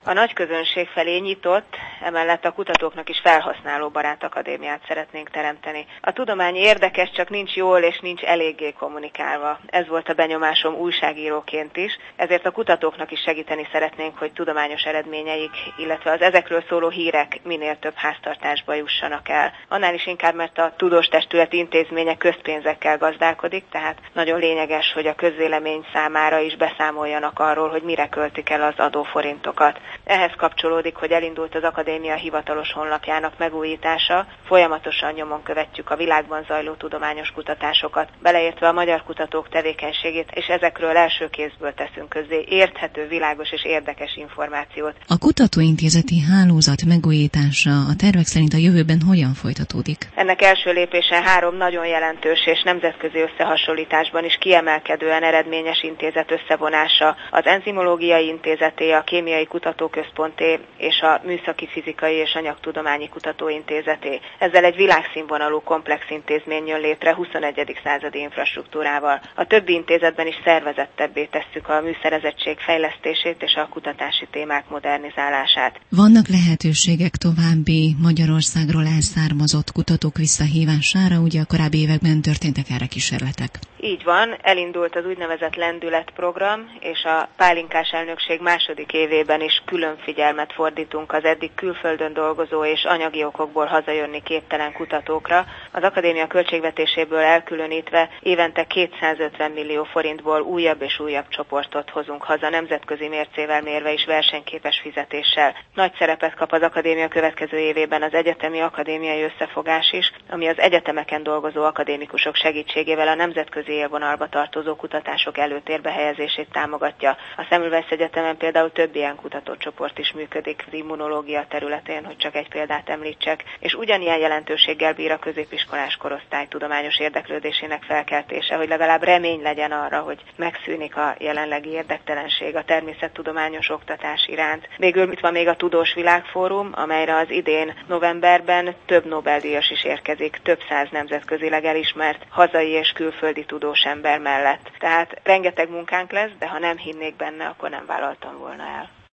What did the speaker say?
A nagy közönség felé nyitott, emellett a kutatóknak is felhasználóbarát akadémiát szeretnénk teremteni. A tudomány érdekes, csak nincs jól és nincs eléggé kommunikálva. Ez volt a benyomásom újságíróként is, ezért a kutatóknak is segíteni szeretnénk, hogy tudományos eredményeik, illetve az ezekről szóló hírek minél több háztartásba jussanak el. Annál is inkább, mert a tudós testület intézménye közpénzekkel gazdálkodik, tehát nagyon lényeges, hogy a közvélemény számára is beszámoljanak arról, hogy mire költik el az adóforintokat. Ehhez kapcsolódik, hogy elindult az akadémia hivatalos honlapjának megújítása, folyamatosan nyomon követjük a világban zajló tudományos kutatásokat, beleértve a magyar kutatók tevékenységét, és ezekről első kézből teszünk közzé érthető, világos és érdekes információt. A kutatóintézeti hálózat megújítása a tervek szerint a jövőben hogyan folytatódik? Ennek első lépésen 3 nagyon jelentős és nemzetközi összehasonlításban is kiemelkedően eredményes intézet összevonása, az Enzimológiai Intézeté, a Kémiai Kutatóközponté és a Műszaki Fizikai és Anyagtudományi Kutatóintézeté. Ezzel egy világszínvonalú komplex intézmény jön létre 21. századi infrastruktúrával. A többi intézetben is szervezettebbé tesszük a műszerezettség fejlesztését és a kutatási témák modernizálását. Vannak lehetőségek további Magyarországról elszármazott kutatók visszahívására, ugye a korábbi években történtek erre kísérletek? Így van, elindult az úgynevezett lendületprogram, és a pálinkás elnökség második évében is külön figyelmet fordítunk az eddig külföldön dolgozó és anyagi okokból hazajönni képtelen kutatókra. Az akadémia költségvetéséből elkülönítve évente 250 millió forintból újabb és újabb csoportot hozunk haza, nemzetközi mércével mérve is versenyképes fizetéssel. Nagy szerepet kap az akadémia következő évében az egyetemi akadémiai összefogás is, ami az egyetemeken dolgozó akadémikusok segítségével a nemzetközi élvonalba tartozó kutatások előtérbe helyezését támogatja. A Semmelweis Egyetemen például több ilyen kutatócsoport is működik az immunológia területén, hogy csak egy példát említsek, és ugyanilyen jelentőséggel bír a középiskolás korosztály tudományos érdeklődésének felkeltése, hogy legalább remény legyen arra, hogy megszűnik a jelenlegi érdektelenség a természettudományos oktatás iránt. Végül itt van még a Tudós Világfórum, amelyre az idén novemberben több Nobel-díjas is érkezik, több száz nemzetközileg elismert hazai és külföldi tudós ember mellett. Tehát rengeteg munkánk lesz, de ha nem hinnék benne, akkor nem vállaltam volna el.